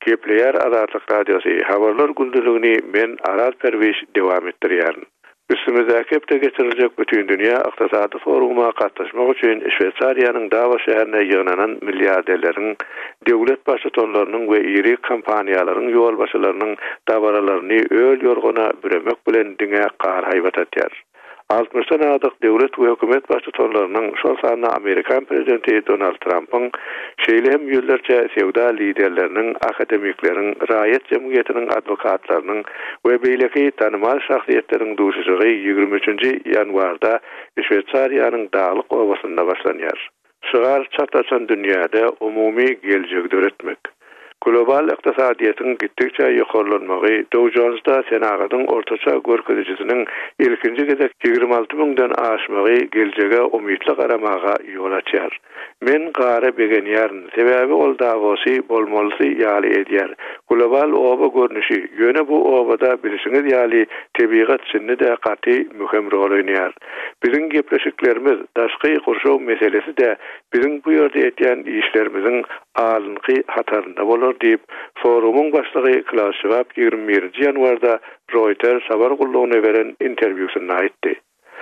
Kepler Azatlyk Radiosu habarlar gündüligini men Araz Perviş dewam etdirýär. Üstümizde hepde getirilecek bütün dünya iqtisadi forumuna katlaşmak için Şveýçariýanyň Davos şäherine ýygnanan milliarderleriň, döwlet başçylarynyň we iri kompaniýalaryň ýol başçylarynyň dabaralaryny öl ýorguna büremek bilen diňe gar haýbat etýär. 60'dan adyk döwlet we hökümet başçylarynyň şol sany Amerikan prezidenti Donald Trump'yň şeýle hem ýyllarça sewda liderleriniň, akademikleriň, raýat jemgyýetiniň adwokatlarynyň we beýleki tanymal şahsiýetleriň duşuşygy 23-nji ýanwarda Şveýçariýanyň Dağlyk Owasynda başlanýar. Şygar çataçan dünýäde umumy geljek döretmek. Global iqtisadiýetin gittikçe ýokarlanmagy, Dow Jones'da senagadyň ortaça görkezijisiniň ilkinji gezek 26.000-den aşmagy geljege umytly garamaga ýol açýar. Men gara begenýärn, sebäbi ol Davosy bolmalysy ýaly edýär. Global oba görnüşi, ýöne bu obada bilişiňiz ýaly tebigat içinde de gaty mühem rol oýnaýar. Biziň gepleşiklerimiz, daşky gurşaw meselesi de biziň bu ýerde etýän işlerimiziň alynky hatarynda bolar diýip forumyň başlygy Klaus Schwab 21-nji ýanwarda Reuters habar gullugyna beren interwýusynda aýtdy.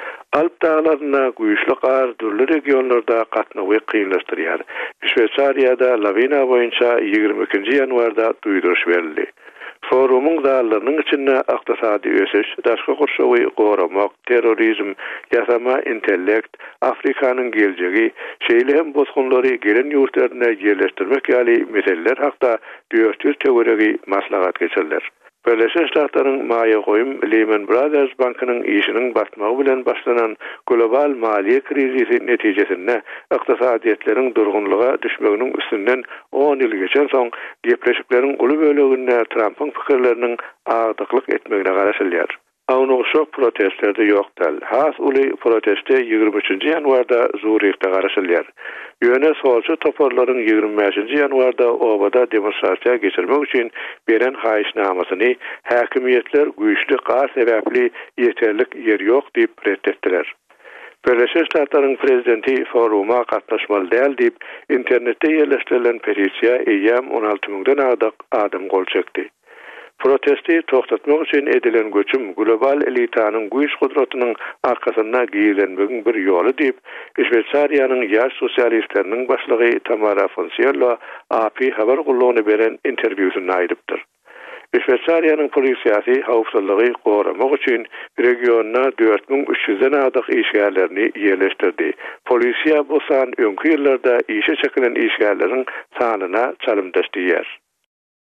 Alp dağlarına güýçli gar dürli regionlarda gatnawy kynlaşdyrýar. Şveýçariýada lavina boýunça 22-nji ýanwarda duýduruş berildi. Forumyň dağlarının içinde iqtisadi ösüş, daşky gurşawy goramak, terrorizm, ýasama intellekt, Afrikanyň geljegi, şeýle hem bozgunlary gelen ýurtlaryna ýerleşdirmek ýaly meseleler hakda 400 teoregi maslahat geçirler. Birleşen Ştatlaryň maýa goýum Lehman Brothers bankynyň işiniň batmagy bilen başlanan global maliýe krizisi netijesinde iqtisadiýetleriň durgunlyga düşmeginiň üstünden 10 ýyl geçen soň gepleşikleriň uly böleginde Trump'yň pikirleriniň agdyklyk etmegine garaşylýar. Awnoşok protestlerde ýokdal. Has uly proteste 23-nji ýanwarda Zurichde garaşylýar. Ýöne solçy toparlaryň 25-nji ýanwarda obada demonstrasiýa geçirmek üçin beren haýyşnamasyny häkimiýetler güýçli gar sebäpli ýeterlik ýer ýok diýip reddetdiler. Birleşen Ştatlaryň prezidenti foruma gatnaşmaly däl diýip internetde ýerleşdirilen petisiýa eýýam 16.000-den adyk adam gol çekdi. Protesti toktatmak için edilen göçüm global elitanyň güýç gudratynyň arkasynda giýilenmegiň bir ýoly diýip Şveýçariýanyň ýaş sosialistleriniň başlygy Tamara Fonseca AP habar gullugyna beren interwýusynda aýdypdyr. Şveýçariýanyň polisiýasy hawpsuzlygy goramak üçin regiona 4300-den adyk işgärlerini ýerleşdirdi. Polisiýa bu san öňkü ýyllarda işe çekilen işgärleriň sanyna çalymdaşdyrýar.